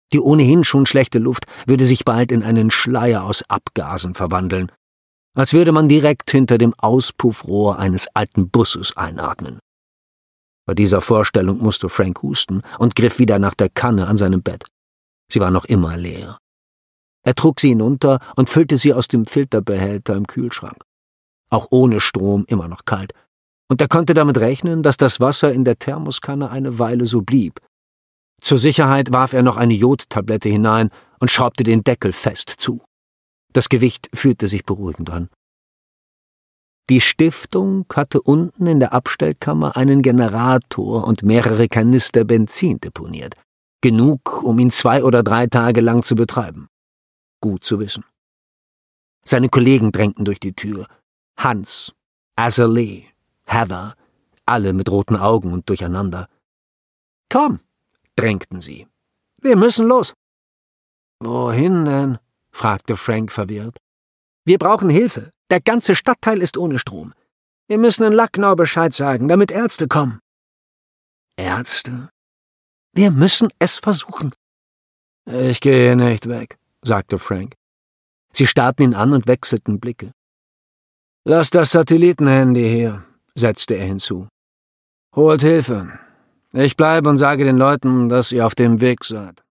Die ohnehin schon schlechte Luft würde sich bald in einen Schleier aus Abgasen verwandeln, als würde man direkt hinter dem Auspuffrohr eines alten Busses einatmen. Bei dieser Vorstellung musste Frank husten und griff wieder nach der Kanne an seinem Bett. Sie war noch immer leer. Er trug sie hinunter und füllte sie aus dem Filterbehälter im Kühlschrank. Auch ohne Strom immer noch kalt. Und er konnte damit rechnen, dass das Wasser in der Thermoskanne eine Weile so blieb. Zur Sicherheit warf er noch eine Jodtablette hinein und schraubte den Deckel fest zu. Das Gewicht fühlte sich beruhigend an. Die Stiftung hatte unten in der Abstellkammer einen Generator und mehrere Kanister Benzin deponiert. Genug, um ihn 2 oder 3 Tage lang zu betreiben. Gut zu wissen. Seine Kollegen drängten durch die Tür. Hans, Azalea, Heather, alle mit roten Augen und durcheinander. »Komm«, drängten sie. »Wir müssen los.« »Wohin denn?« fragte Frank verwirrt. »Wir brauchen Hilfe. Der ganze Stadtteil ist ohne Strom. Wir müssen in Lucknow Bescheid sagen, damit Ärzte kommen.« »Ärzte?« »Wir müssen es versuchen.« »Ich gehe nicht weg«, sagte Frank. Sie starrten ihn an und wechselten Blicke. »Lass das Satellitenhandy hier«, setzte er hinzu. »Holt Hilfe. Ich bleibe und sage den Leuten, dass ihr auf dem Weg seid.«